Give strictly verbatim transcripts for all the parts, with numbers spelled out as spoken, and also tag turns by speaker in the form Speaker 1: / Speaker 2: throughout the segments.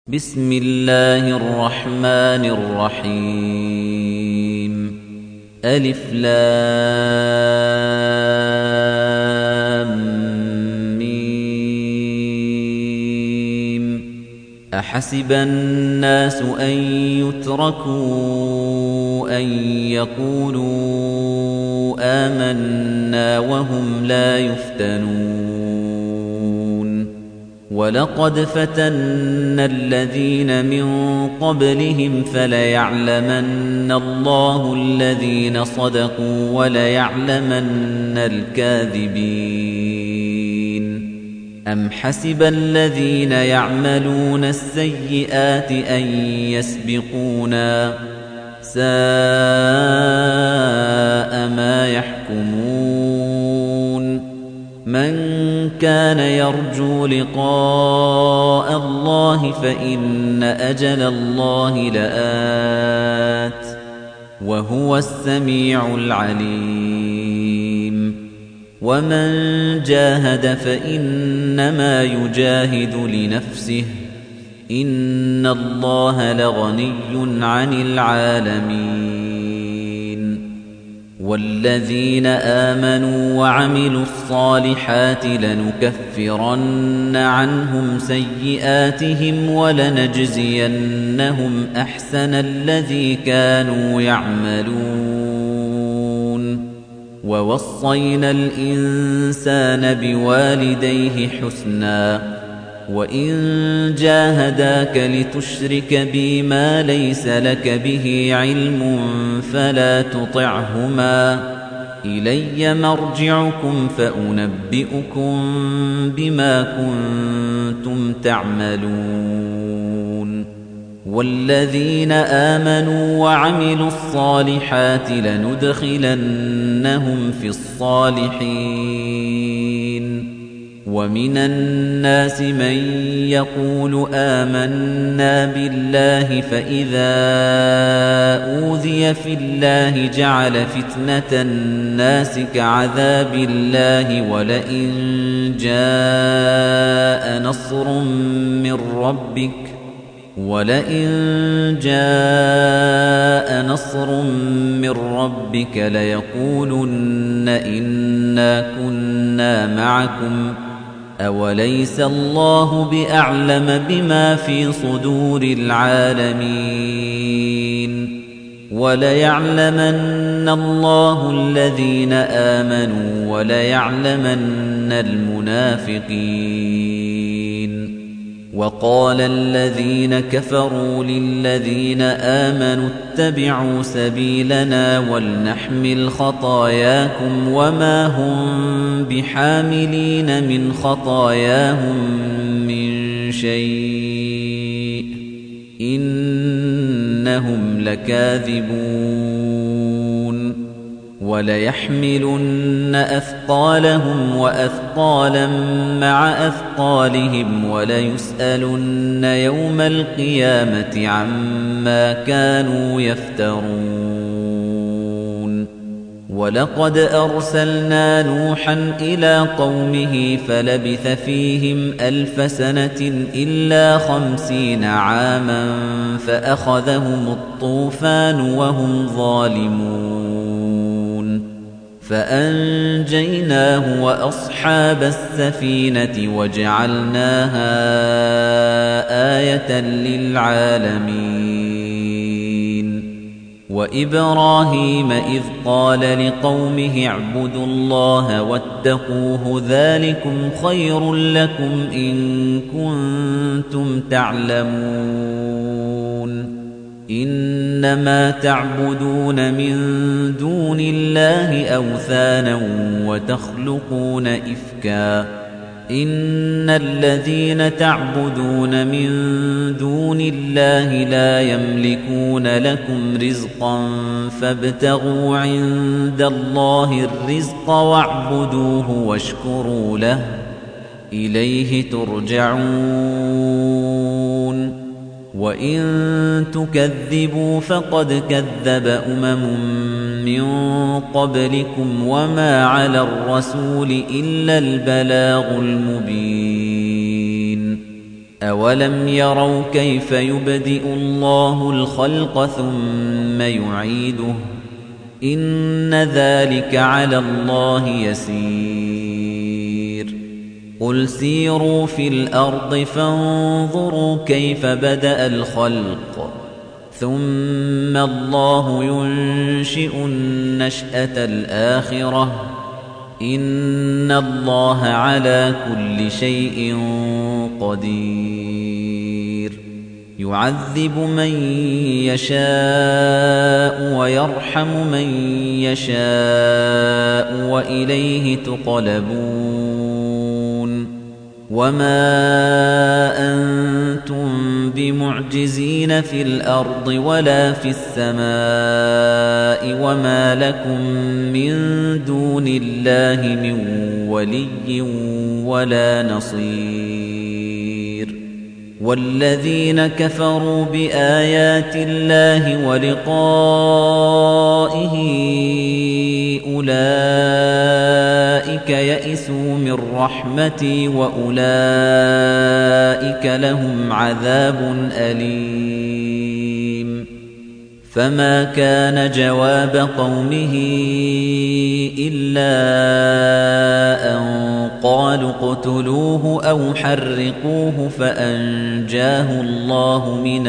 Speaker 1: بسم الله الرحمن الرحيم ألف لام ميم أحسب الناس أن يتركوا أن يقولوا آمنا وهم لا يفتنون وَلَقَدْ فَتَنَّا الَّذِينَ مِن قَبْلِهِمْ فَلَيَعْلَمَنَّ اللَّهُ الَّذِينَ صَدَقُوا وَلَيَعْلَمَنَّ الْكَاذِبِينَ أَمْ حَسِبَ الَّذِينَ يَعْمَلُونَ السَّيِّئَاتِ أَن يَسْبِقُونَا سَاءَ مَا يَحْكُمُونَ مَنْ كَانَ يَرْجُو لِقَاءَ اللَّهِ فَإِنَّ أَجَلَ اللَّهِ لَآتٍ وَهُوَ السَّمِيعُ الْعَلِيمُ وَمَنْ جَاهَدَ فَإِنَّمَا يُجَاهِدُ لِنَفْسِهِ إِنَّ اللَّهَ لَغَنِيٌّ عَنِ الْعَالَمِينَ وَالَّذِينَ آمَنُوا وَعَمِلُوا الصَّالِحَاتِ لَنُكَفِّرَنَّ عَنْهُمْ سَيِّئَاتِهِمْ وَلَنَجْزِيَنَّهُمْ أَحْسَنَ الَّذِي كَانُوا يَعْمَلُونَ وَوَصَّيْنَا الْإِنسَانَ بِوَالِدَيْهِ حُسْنًا وَإِن جَاهَدَاكَ لِتُشْرِكَ بِي مَا لَيْسَ لَكَ بِهِ عِلْمٌ فَلَا تُطِعْهُمَا إِلَيَّ مَرْجِعُكُمْ فَأُنَبِّئُكُم بِمَا كُنتُمْ تَعْمَلُونَ وَالَّذِينَ آمَنُوا وَعَمِلُوا الصَّالِحَاتِ لَنُدْخِلَنَّهُمْ فِي الصَّالِحِينَ وَمِنَ النَّاسِ مَن يَقُولُ آمَنَّا بِاللَّهِ فَإِذَا أُوذِيَ فِي اللَّهِ جَعَلَ فِتْنَةَ النَّاسِ كَعَذَابِ اللَّهِ وَلَئِن جَاءَ نَصْرٌ مِّن رَّبِّكَ وَلَئِن جَاءَ نَصْرٌ مِّن رَّبِّكَ لَيَقُولُنَّ إِنَّا كُنَّا مَعَكُمْ أَوَلَيْسَ اللَّهُ بِأَعْلَمَ بِمَا فِي صُدُورِ الْعَالَمِينَ وَلَيَعْلَمَنَّ اللَّهُ الَّذِينَ آمَنُوا وَلَيَعْلَمَنَّ الْمُنَافِقِينَ وَقَالَ الَّذِينَ كَفَرُوا لِلَّذِينَ آمَنُوا اتَّبِعُوا سَبِيلَنَا وَلْنَحْمِلْ خَطَايَاكُمْ وَمَا هُمْ بِحَامِلِينَ مِنْ خَطَايَاهُمْ مِنْ شَيْءٍ إِنَّهُمْ لَكَاذِبُونَ وَلَيَحْمِلُنَّ أَثْقَالَهُمْ وَأَثْقَالًا مَعَ أَثْقَالِهِمْ وَلَيُسْأَلُنَّ يَوْمَ الْقِيَامَةِ عَمَّا كَانُوا يَفْتَرُونَ وَلَقَدْ أَرْسَلْنَا نُوحًا إِلَى قَوْمِهِ فَلَبِثَ فِيهِمْ أَلْفَ سَنَةٍ إِلَّا خَمْسِينَ عَامًا فَأَخَذَهُمُ الطُّوفَانُ وَهُمْ ظَالِمُونَ فَأَنجَيْنَاهُ وَأَصْحَابَ السَّفِينَةِ وَجَعَلْنَاهَا آيَةً لِلْعَالَمِينَ وَإِبْرَاهِيمَ إِذْ قَالَ لِقَوْمِهِ اعْبُدُوا اللَّهَ وَاتَّقُوهُ ذَلِكُمْ خَيْرٌ لَكُمْ إِن كُنتُمْ تَعْلَمُونَ إِنَّمَا تَعْبُدُونَ مِن دُونِ اللَّهِ أَوْثَانًا وَتَخْلُقُونَ إِفْكًا إِنَّ الَّذِينَ تَعْبُدُونَ مِن دُونِ اللَّهِ لَا يَمْلِكُونَ لَكُمْ رِزْقًا فَابْتَغُوا عِندَ اللَّهِ الرِّزْقَ وَاعْبُدُوهُ وَاشْكُرُوا لَهُ إِلَيْهِ تُرْجَعُونَ وَإِن تُكَذِّبُوا فَقَدْ كَذَّبَ أُمَمٌ مِّن قَبْلِكُمْ وَمَا عَلَى الرَّسُولِ إِلَّا الْبَلَاغُ الْمُبِينُ أَوَلَمْ يَرَوْا كَيْفَ يُبْدِئُ اللَّهُ الْخَلْقَ ثُمَّ يُعِيدُهُ إِنَّ ذَلِكَ عَلَى اللَّهِ يَسِيرٌ قُلْ سِيرُوا فِي الْأَرْضِ فَانظُرُوا كَيْفَ بَدَأَ الْخَلْقَ ثُمَّ اللَّهُ يُنشِئُ النَّشْأَةَ الْآخِرَةَ إِنَّ اللَّهَ عَلَى كُلِّ شَيْءٍ قَدِيرٌ يُعَذِّبُ مَن يَشَاءُ وَيَرْحَمُ مَن يَشَاءُ وَإِلَيْهِ تُقْلَبُونَ وَمَا أَنتُم بِمُعْجِزِينَ فِي الْأَرْضِ وَلَا فِي السَّمَاءِ وَمَا لَكُم مِّن دُونِ اللَّهِ مِن وَلِيٍّ وَلَا نَصِيرٍ وَالَّذِينَ كَفَرُوا بِآيَاتِ اللَّهِ وَلِقَائِهِ أُولَئِكَ يَئِسُوا مِن رَّحْمَتِي وَأُولَئِكَ لَهُمْ عَذَابٌ أَلِيمٌ فَمَا كَانَ جَوَابَ قَوْمِهِ إِلَّا أَن قَالُوا اقْتُلُوهُ أَوْ حَرِّقُوهُ فَأَنجَاهُ اللَّهُ مِنَ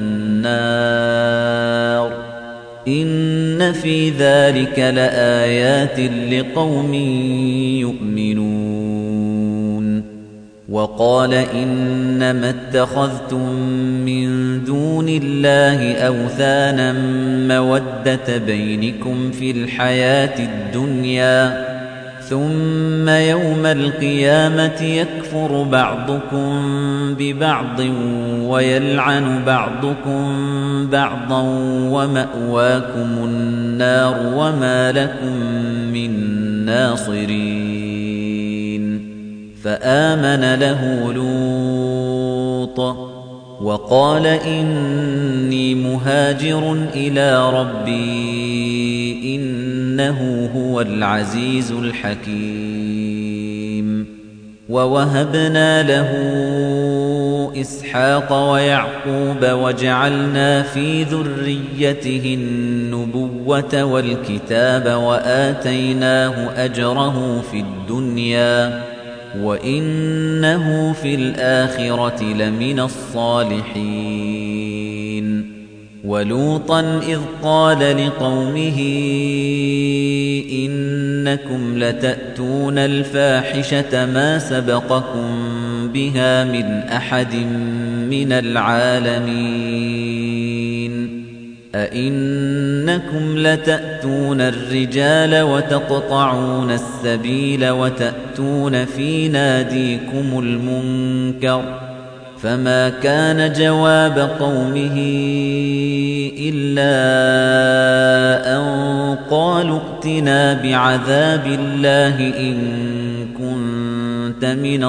Speaker 1: النَّارِ إِنَّ في ذَلِكَ لَآيَاتٍ لِقَوْمٍ يُؤْمِنُونَ وَقَالَ إِنَّمَا اتَّخَذْتُم مِّن دُونِ اللَّهِ أَوْثَانًا مَّوَدَّةَ بَيْنِكُمْ في الْحَيَاةِ الدُّنْيَا ثُمَّ يَوْمَ الْقِيَامَةِ يَكْفُرُ بَعْضُكُم بِبَعْضٍ وَيَلْعَنُ بَعْضُكُم بَعْضًا وَمَأْوَاكُمُ النَّارُ وَمَا لَكُم مِّن نَّاصِرِينَ فَآمَنَ لَهُ لُوطٌ وَقَالَ إِنِّي مُهَاجِرٌ إِلَىٰ رَبِّي إِنَّهُ هُوَ الْعَزِيزُ الْحَكِيمُ وَوَهَبْنَا لَهُ إِسْحَاقَ وَيَعْقُوبَ وَجَعَلْنَا فِي ذُرِّيَّتِهِ النُّبُوَّةَ وَالْكِتَابَ وَآتَيْنَاهُ أَجْرَهُ فِي الدُّنْيَا وَإِنَّهُ فِي الْآخِرَةِ لَمِنَ الصَّالِحِينَ وَلُوطًا إِذْ قَالَ لِقَوْمِهِ إِنَّكُمْ لَتَأْتُونَ الْفَاحِشَةَ مَا سَبَقَكُم بِهَا مِنْ أَحَدٍ مِّنَ الْعَالَمِينَ أَئِنَّكُمْ لَتَأْتُونَ الرِّجَالَ وَتَقْطَعُونَ السَّبِيلَ وَتَأْتُونَ فِي نَادِيكُمُ الْمُنكَرَ فَمَا كَانَ جَوَابَ قَوْمِهِ إِلَّا أَن قَالُوا ائْتِنَا بِعَذَابِ اللَّهِ إِن كُنتَ مِنَ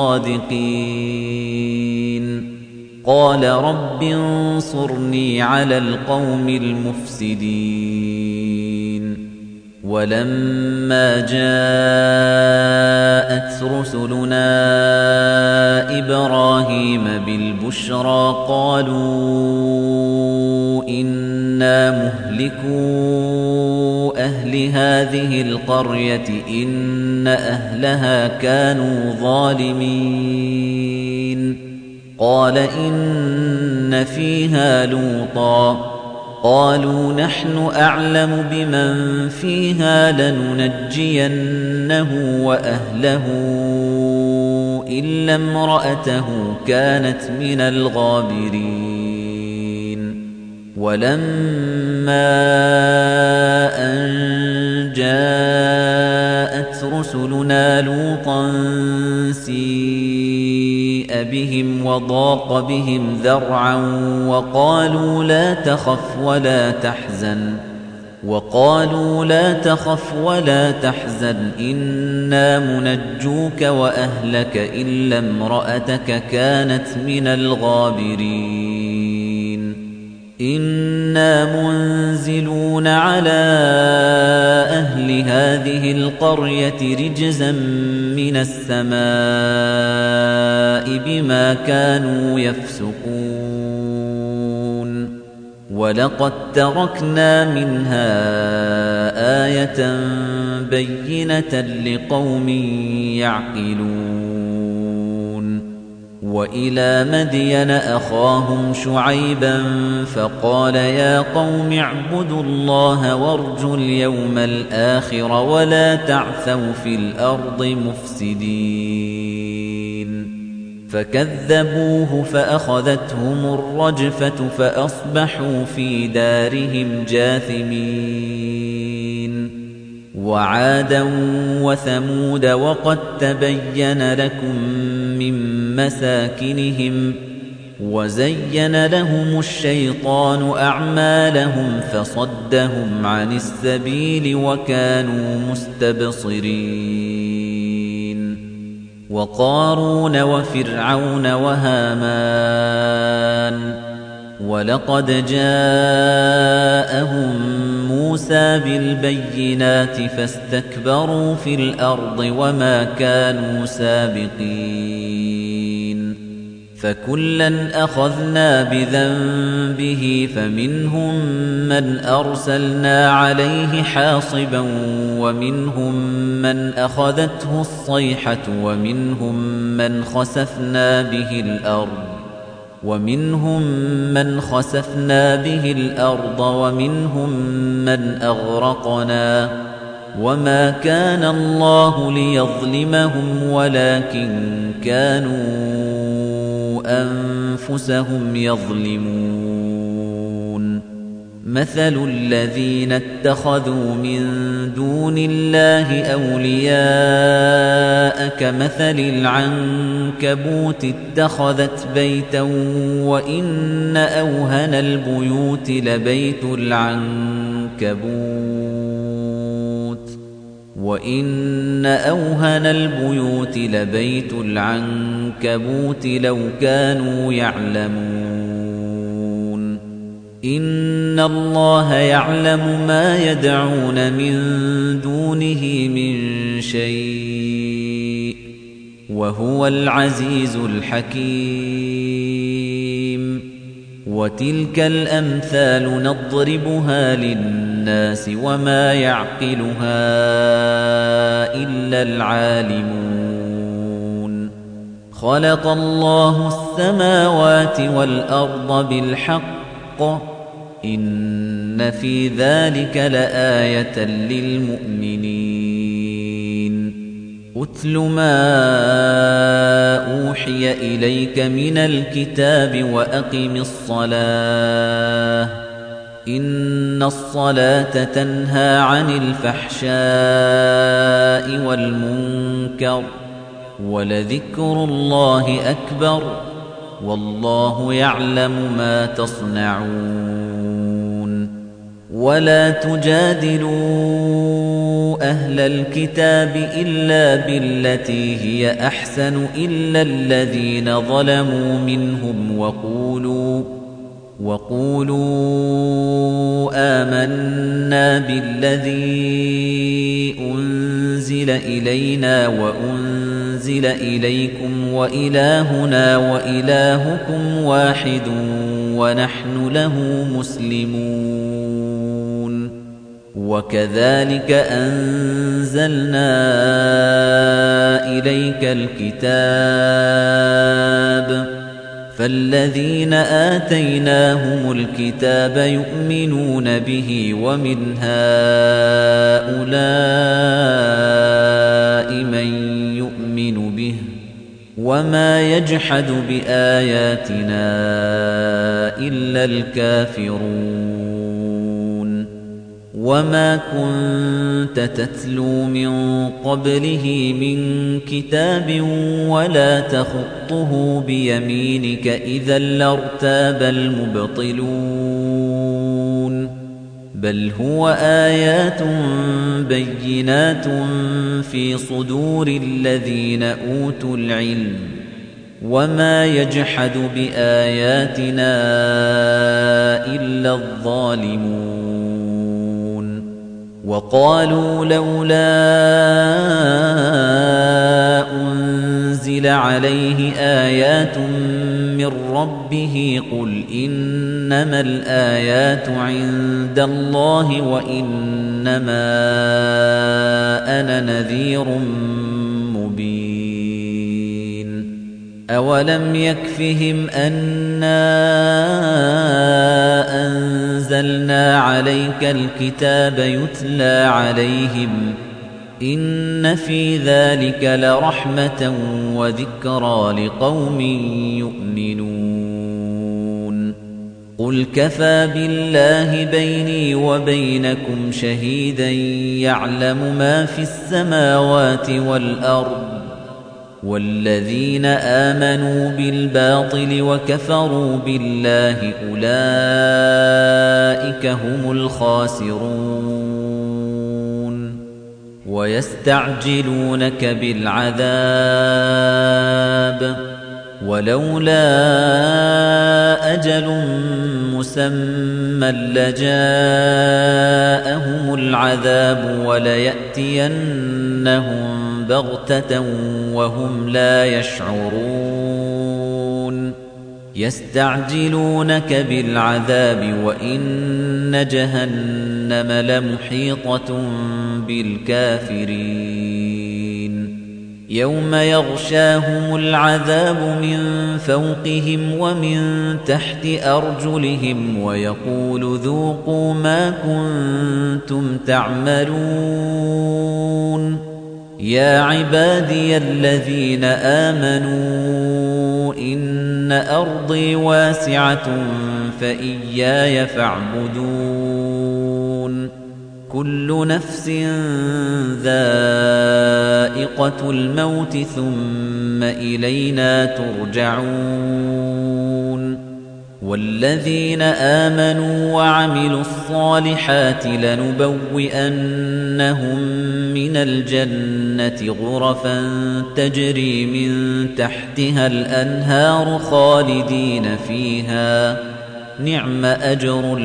Speaker 1: الصَّادِقِينَ قَالَ رَبِّ انصُرْنِي عَلَى الْقَوْمِ الْمُفْسِدِينَ وَلَمَّا جَاءَتْ رُسُلُنَا إِبْرَاهِيمَ بِالْبُشْرَىٰ قَالُوا إِنَّا مُهْلِكُو أَهْلِ هَٰذِهِ الْقَرْيَةِ إِنَّ أَهْلَهَا كَانُوا ظَالِمِينَ قَالَ إِنَّ فِيهَا لُوطًا قَالُوا نَحْنُ أَعْلَمُ بِمَن فِيهَا لَنُنَجِّيَنَّهُ وَأَهْلَهُ إِلَّا امْرَأَتَهُ كَانَتْ مِنَ الْغَابِرِينَ وَلَمَّا أَن جَاءَتْ رُسُلُنَا لُوطًا سِيءَ بِهِمْ وَضَاقَ بِهِمْ ذَرْعًا وَقَالُوا لَا تَخَفْ وَلَا تَحْزَنْ وَقَالُوا لَا تَخَفْ وَلَا تَحْزَنْ إِنَّا مُنَجُّوكَ وَأَهْلَكَ إِلَّا امْرَأَتَكَ كَانَتْ مِنَ الْغَابِرِينَ إِنَّا مُنزِلُونَ عَلَىٰ أَهْلِ هَٰذِهِ الْقَرْيَةِ رِجْزًا مِّنَ السَّمَاءِ بِمَا كَانُوا يَفْسُقُونَ وَلَقَدْ تَرَكْنَا مِنْهَا آيَةً بَيِّنَةً لِقَوْمٍ يَعْقِلُونَ وَإِلَى مَدْيَنَ أَخَاهُمْ شُعَيْبًا فَقَالَ يَا قَوْمِ اعْبُدُوا اللَّهَ وَارْجُوا الْيَوْمَ الْآخِرَ وَلَا تَعْثَوْا فِي الْأَرْضِ مُفْسِدِينَ فَكَذَّبُوهُ فَأَخَذَتْهُمُ الرَّجْفَةُ فَأَصْبَحُوا فِي دَارِهِمْ جَاثِمِينَ وَعَادًا وَثَمُودَ وَقَدْ تَبَيَّنَ لَكُم مِّن مَّسَاكِنِهِمْ وَزَيَّنَ لَهُمُ الشَّيْطَانُ أَعْمَالَهُمْ فَصَدَّهُمْ عَنِ السَّبِيلِ وَكَانُوا مُسْتَبْصِرِينَ وَقَارُونَ وَفِرْعَوْنَ وَهَامَانَ وَلَقَدْ جَاءَهُم مُوسَى بِالْبَيِّنَاتِ فَاسْتَكْبَرُوا فِي الْأَرْضِ وَمَا كَانُوا سَابِقِينَ فَكُلًّا أَخَذْنَا بِذَنبِهِ فَمِنْهُم مَّنْ أَرْسَلْنَا عَلَيْهِ حَاصِبًا وَمِنْهُم مَّنْ أَخَذَتْهُ الصَّيْحَةُ وَمِنْهُم مَّنْ خَسَفْنَا بِهِ الْأَرْضَ وَمِنْهُم مَّنْ خَسَفْنَا بِهِ الْأَرْضَ وَمِنْهُم مَّنْ أَغْرَقْنَا وَمَا كَانَ اللَّهُ لِيَظْلِمَهُمْ وَلَكِن كَانُوا أَنفُسَهُمْ يَظْلِمُونَ مَثَلُ الَّذِينَ اتَّخَذُوا مِن دُونِ اللَّهِ أَوْلِيَاءَ كَمَثَلِ الْعَنكَبُوتِ اتَّخَذَتْ بَيْتًا وَإِنَّ أَوْهَنَ الْبُيُوتِ لَبَيْتُ الْعَنكَبُوتِ وَإِنَّ أَوْهَنَ الْبُيُوتِ لَبَيْتُ الْعَنكَبُوتِ لَوْ كَانُوا يَعْلَمُونَ إِنَّ اللَّهَ يَعْلَمُ مَا يَدْعُونَ مِن دُونِهِ مِن شَيْءٍ وَهُوَ الْعَزِيزُ الْحَكِيمُ وَتِلْكَ الْأَمْثَالُ نَضْرِبُهَا لِلنَّاسِ وَمَا يَعْقِلُهَا إِلَّا الْعَالِمُونَ خَلَقَ اللَّهُ السَّمَاوَاتِ وَالْأَرْضَ بِالْحَقِّ إِنَّ فِي ذَلِكَ لَآيَةً لِلْمُؤْمِنِينَ أُتْلُ مَا أُوحِيَ إِلَيْكَ مِنَ الْكِتَابِ وَأَقِمِ الصَّلَاةَ إِنَّ الصَّلَاةَ تَنْهَى عَنِ الْفَحْشَاءِ وَالْمُنكَرِ وَلَذِكْرُ اللَّهِ أَكْبَرُ وَاللَّهُ يَعْلَمُ مَا تَصْنَعُونَ وَلَا تُجَادِلُوا أَهْلَ الْكِتَابِ إِلَّا بِالَّتِي هِيَ أَحْسَنُ إِلَّا الَّذِينَ ظَلَمُوا مِنْهُمْ وَقُولُوا وَقُولُوا آمَنَّا بِالَّذِي أُنزِلَ إِلَيْنَا وَأُنزِلَ إِلَيْكُمْ وَإِلَٰهُنَا وَإِلَٰهُكُمْ وَاحِدٌ وَنَحْنُ لَهُ مُسْلِمُونَ وَكَذَلِكَ أَنزَلْنَا إِلَيْكَ الْكِتَابَ فَالَّذِينَ آتَيْنَاهُمُ الْكِتَابَ يُؤْمِنُونَ بِهِ وَمِنْ هَؤُلَاءِ مَن يُؤْمِنُ بِهِ وَمَا يَجْحَدُ بِآيَاتِنَا إِلَّا الْكَافِرُونَ وَمَا كُنتَ تَتْلُو مِن قَبْلِهِ مِن كِتَابٍ وَلَا تَخُطُّهُ بِيَمِينِكَ إِذًا لَّارْتَابَ الْمُبْطِلُونَ بَلْ هُوَ آيَاتٌ بَيِّنَاتٌ فِي صُدُورِ الَّذِينَ أُوتُوا الْعِلْمَ وَمَا يَجْحَدُ بِآيَاتِنَا إِلَّا الظَّالِمُونَ وَقَالُوا لَوْلَا أنزل عليه آيات من ربه قل إنما الآيات عند الله وإنما أنا نذير مبين أولم يكفهم أنا أنزلنا عليك الكتاب يتلى عليهم إن في ذلك لرحمة وذكرى لقوم يؤمنون قل كفى بالله بيني وبينكم شهيدا يعلم ما في السماوات والأرض والذين آمنوا بالباطل وكفروا بالله أولئك هم الخاسرون ويستعجلونك بالعذاب ولولا أجل مسمى لجاءهم العذاب وليأتينهم بغتة وهم لا يشعرون يستعجلونك بالعذاب وإن جهنم لمحيطة بالكافرين يوم يغشاهم العذاب من فوقهم ومن تحت أرجلهم ويقول ذوقوا ما كنتم تعملون يا عبادي الذين آمنوا إن أرضي واسعة فإياي فاعبدون كل نفس ذائقة الموت ثم إلينا ترجعون والذين آمنوا وعملوا الصالحات لنبوئنهم من الجنة غرفا تجري من تحتها الأنهار خالدين فيها نعم أجر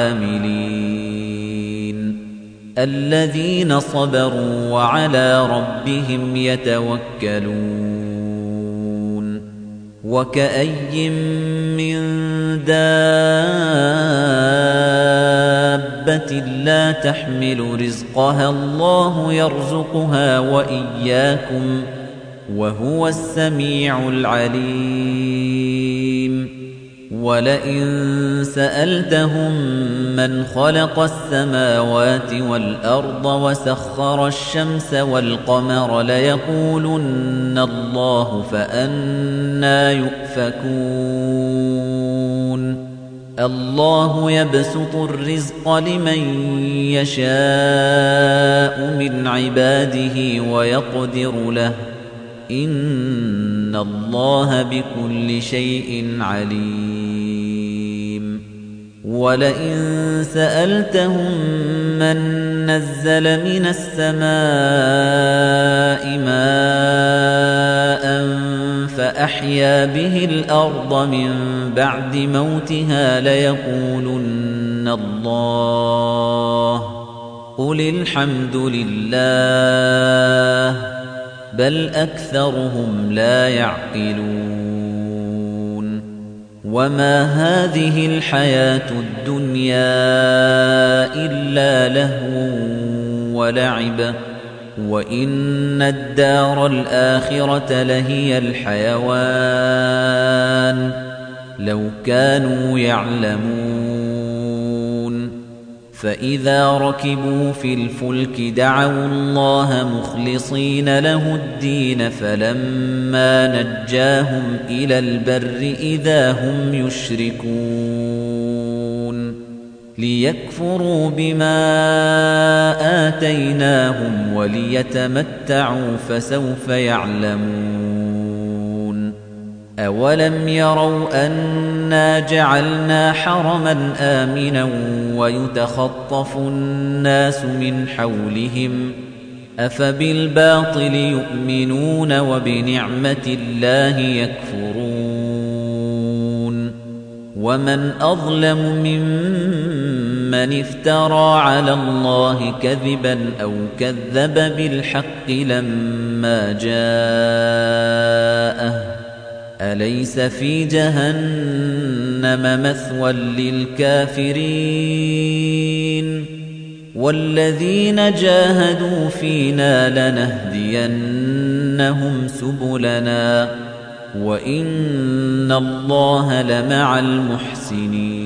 Speaker 1: العاملين الذين صبروا وعلى ربهم يتوكلون وكأي من دابة لا تحمل رزقها الله يرزقها وإياكم وهو السميع العليم ولئن سألتهم من خلق السماوات والأرض وسخر الشمس والقمر ليقولن الله فأنى يؤفكون الله يبسط الرزق لمن يشاء من عباده ويقدر له إن الله بكل شيء عليم ولئن سألتهم من نزل من السماء ماء فأحيا به الأرض من بعد موتها ليقولن الله قل الحمد لله بل أكثرهم لا يعقلون وما هذه الحياة الدنيا إلا لهو ولعب وإن الدار الآخرة لهي الحيوان لو كانوا يعلمون فإذا ركبوا في الفلك دعوا الله مخلصين له الدين فلما نجاهم إلى البر إذا هم يشركون ليكفروا بما آتيناهم وليتمتعوا فسوف يعلمون أولم يروا أنا جعلنا حرما آمنا ويتخطف الناس من حولهم أفبالباطل يؤمنون وبنعمة الله يكفرون ومن أظلم ممن افترى على الله كذبا أو كذب بالحق لما جاءه أليس في جهنم مثوى للكافرين والذين جاهدوا فينا لنهدينهم سبلنا وإن الله لمع المحسنين